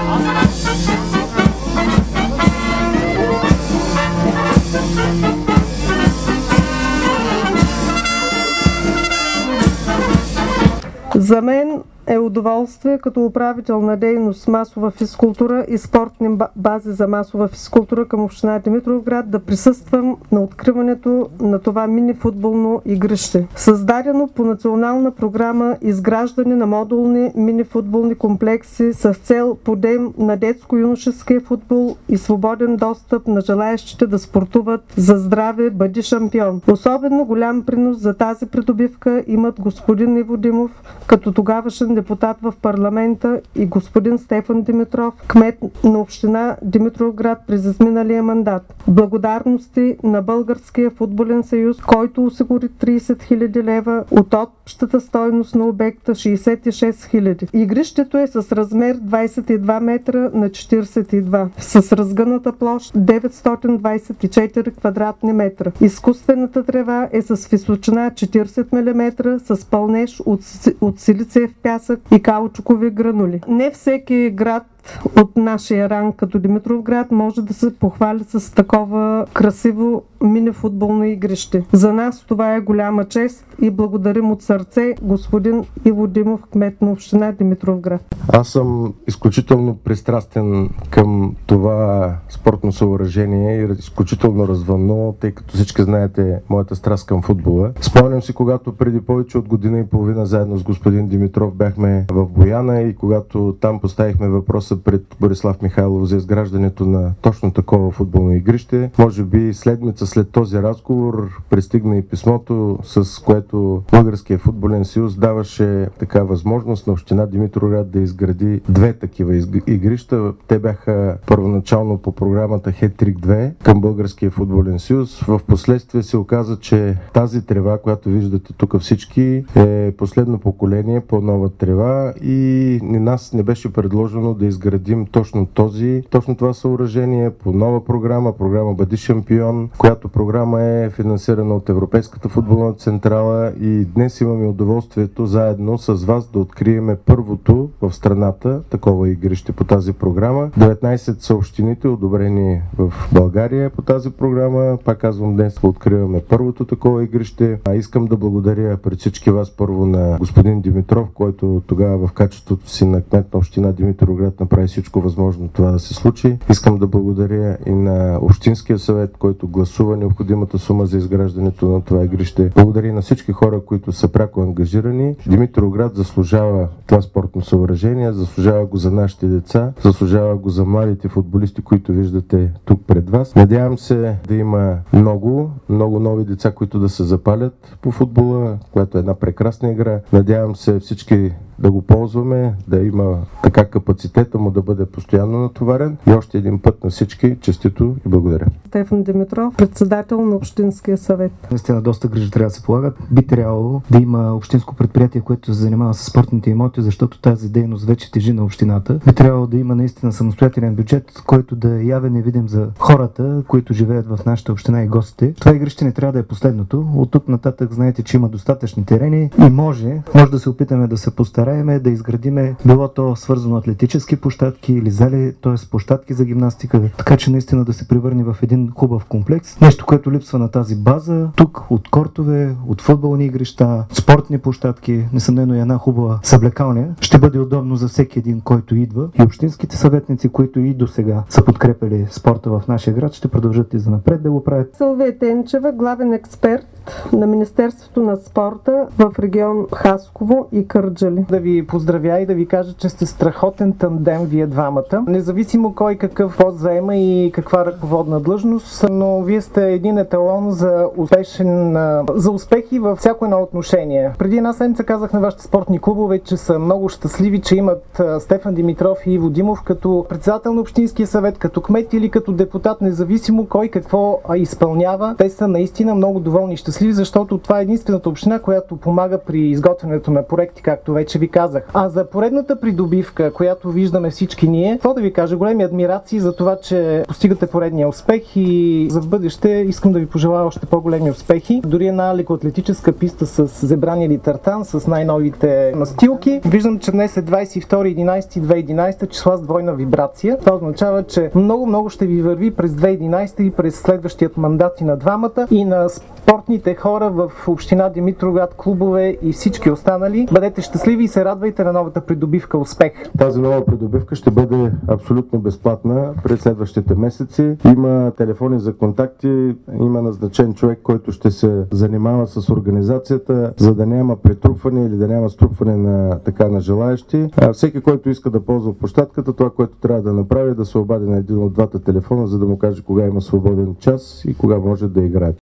За мен е удоволствие като управител на дейност масова физкултура и спортни бази за масова физкултура към община Димитровград да присъствам на откриването на това мини-футболно игрище. Създадено по национална програма изграждане на модулни мини-футболни комплекси с цел подем на детско-юношеския футбол и свободен достъп на желаещите да спортуват за здраве, бъди шампион. Особено голям принос за тази придобивка имат господин Иво Димов, като тогавашен депутат в парламента, и господин Стефан Димитров, кмет на община Димитровград през изминалия мандат. Благодарности на Българския футболен съюз, който осигури 30 000 лева от общата стойност на обекта 66 000. Игрището е с размер 22 метра на 42, с разгъната площ 924 квадратни метра. Изкуствената трева е с височина 40 мм, с пълнеж от силицев пясък и каучукови гранули. Не всеки град от нашия ранг като Димитровград може да се похвали с такова красиво мини-футболно игрище. За нас това е голяма чест и благодарим от сърце господин Иво Димов, кмет на община Димитровград. Аз съм изключително пристрастен към това спортно съоръжение и изключително развълнуван, тъй като всички знаете моята страст към футбола. Спомням си, когато преди повече от година и половина заедно с господин Димитров бяхме в Бояна и когато там поставихме въпроса пред Борислав Михайлов за изграждането на точно такова футболно игрище. Може би седмица след този разговор пристигна и писмото, с което Българския футболен съюз даваше така възможност на община Димитровград да изгради две такива игрища. Те бяха първоначално по програмата Хетрик 2 към Българския футболен съюз. В последствие се оказа, че тази трева, която виждате тук всички, е последно поколение по нова трева и нас не беше предложено да изградим точно това съоръжение по нова програма Бъди шампион, която програма е финансирана от Европейската футболна централа и днес имаме удоволствието заедно с вас да откриеме първото в страната такова игрище по тази програма. 19 са общините, одобрени в България по тази програма. Пак казвам, днес откриваме първото такова игрище. Искам да благодаря пред всички вас първо на господин Димитров, който тогава в качеството си на кмет на община Димитровград направи всичко възможно това да се случи. Искам да благодаря и на Общинския съвет, който гласува необходимата сума за изграждането на това игрище. Благодаря и на всички хора, които са пряко ангажирани. Димитровград заслужава това спортно съоръжение, заслужава го за нашите деца, заслужава го за младите футболисти, които виждате тук пред вас. Надявам се да има много нови деца, които да се запалят по футбола, което е една прекрасна игра. Надявам се всички да го ползваме, да има така капацитета му да бъде постоянно натоварен. И още един път на всички честито и благодаря. Стефан Димитров, председател на Общинския съвет. Наистина доста грижи трябва да се полагат. Би трябвало да има общинско предприятие, което се занимава с спортните имоти, защото тази дейност вече тежи на общината. Би трябвало да има наистина самостоятелен бюджет, който да е явен и видим за хората, които живеят в нашата община и гостите. Това игрище не трябва да е последното. От тук нататък знаете, че има достатъчни терени и може да се опитаме да се постараем да изградиме било то свързано атлетически площадки или зали, т.е. площадки за гимнастика, така че наистина да се превърне в един хубав комплекс. Нещо, което липсва на тази база, тук от кортове, от футболни игрища, спортни площадки, несъмнено и една хубава съблекалня, ще бъде удобно за всеки един, който идва. И общинските съветници, които и до сега са подкрепили спорта в нашия град, ще продължат и занапред да го правят. Силвия Тенчева, главен експерт на Министерството на спорта в регион Хасково и Кърджали. Да ви поздравя и да ви кажа, че сте страхотен тандем вие двамата. Независимо кой какъв пост заема и каква ръководна длъжност, но вие сте един еталон за успехи във всяко едно отношение. Преди една седмица казах на вашите спортни клубове, че са много щастливи, че имат Стефан Димитров и Иво Димов като председател на Общинския съвет, като кмет или като депутат, независимо кой какво изпълнява. Те са наистина много доволни и щастливи, защото това е единствената община, която помага при изготвянето на проекти, както вече вече ви казах. А за поредната придобивка, която виждаме всички ние, какво да ви кажа, големи адмирации за това, че постигате поредния успех и за в бъдеще искам да ви пожелая още по-големи успехи. Дори една лекоатлетическа писта с зебран или тартан, с най-новите настилки. Виждам, че днес е 22.11.2011, числа с двойна вибрация. Това означава, че много ще ви върви през 2011 и през следващият мандат и на двамата, и на спортните хора в община Димитровград, клубове и всички останали. Бъдете щастливи и се радвайте на новата придобивка. Успех! Тази нова придобивка ще бъде абсолютно безплатна през следващите месеци. Има телефони за контакти, има назначен човек, който ще се занимава с организацията, за да няма претрупване или да няма струпване на желаещи. Всеки, който иска да ползва площадката, това, което трябва да направи, е да се обади на един от двата телефона, за да му каже кога има свободен час и кога може да играе.